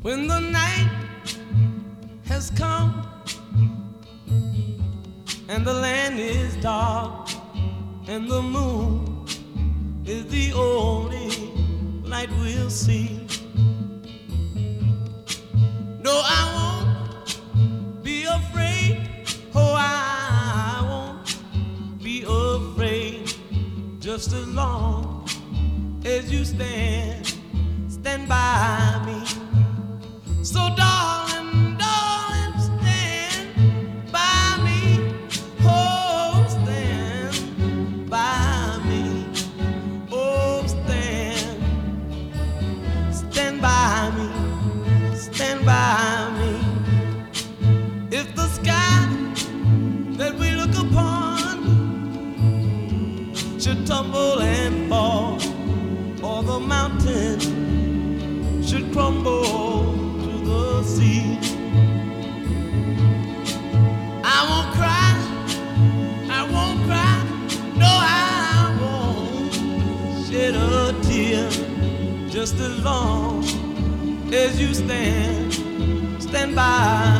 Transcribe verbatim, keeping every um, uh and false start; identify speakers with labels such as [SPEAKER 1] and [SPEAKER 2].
[SPEAKER 1] When the night has come and the land is dark and the moon is the only light we'll see. No, I won't be afraid. Oh, I won't be afraid. Just as long as you stand, stand by me. So darling, darling, stand by me. Oh, stand by me. Oh, stand, stand by me. Stand by me. If the sky that we look upon should tumble and fall, or the mountain should crumble to the sea, I won't cry, I won't cry, no, I won't shed a tear. Just as long as you stand, stand by